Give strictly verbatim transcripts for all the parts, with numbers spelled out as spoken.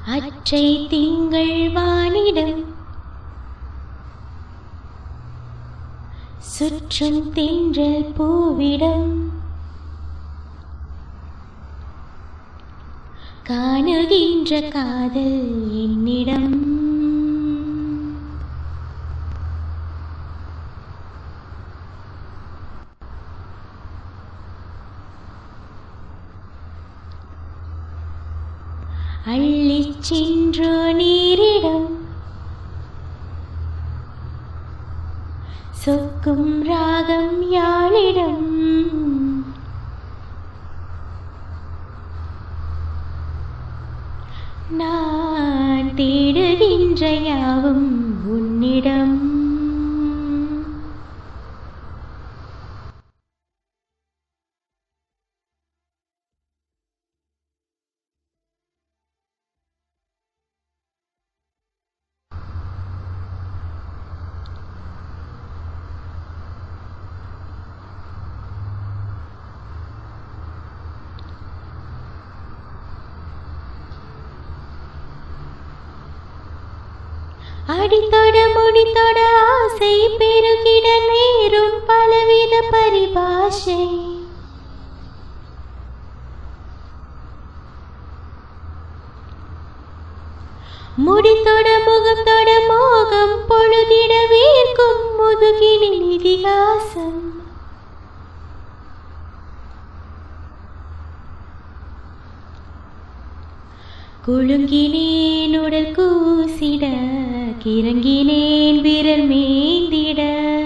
அற்றை திங்கள் வானிடம் சுற்றும் தென்றல் பூவிடம் காணுகின்ற காதல் என்னிடம் அள்ளிச் சென்றோ நீரிடம் சொக்கும் ராகம் யாழிடம் நான் தேடுகின்ற யாவும் உன்னிடம் அடித்தொட முடித்தொட ஆசை பெருகிட நேரும் பலவித பரிபாஷை முடித்தொட முகம் தொட மோகம் பொழுதிட வீர்க்கும் முதுகினின் இதிகாசம் குலுங்கினேன் உடல் கூசிட கிறங்கினேன் விரல் மேந்திட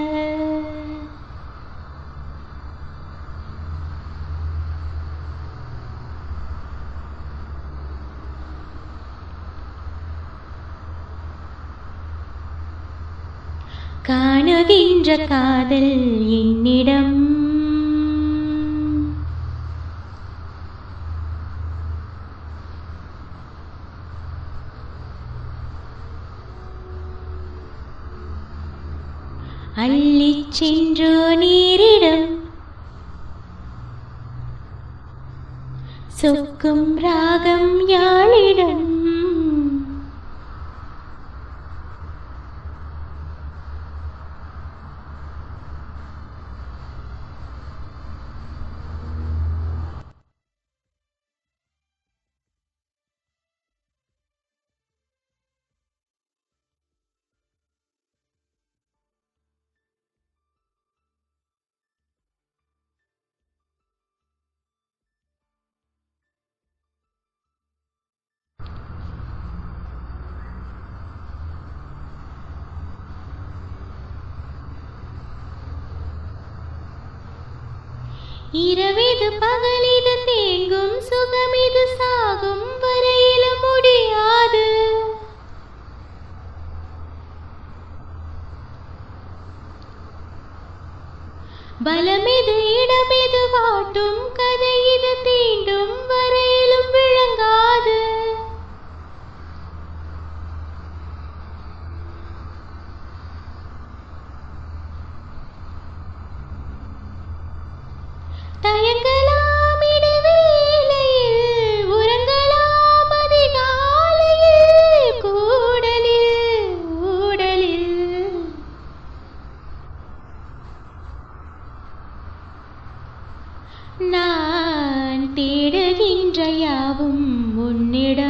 காணுகின்ற காதல் என்னிடம் அள்ளிச் சென்றோ நீரிடம் சொக்கும் ராகம் யாழிடம் இரவிது பகலிது தேங்கும் சுகமிது சாகும் வரையில முடியாது பலமிது இடமிது வாட்டும் கதை இது தீண்டும் வரையிலும் விளங்காது தயங்கலாம் இடைவேளையில் உறங்கலாம் அதிகாலையில் கூடலில் ஊடலில் நான் தேடுகின்ற யாவும் உன்னிடம்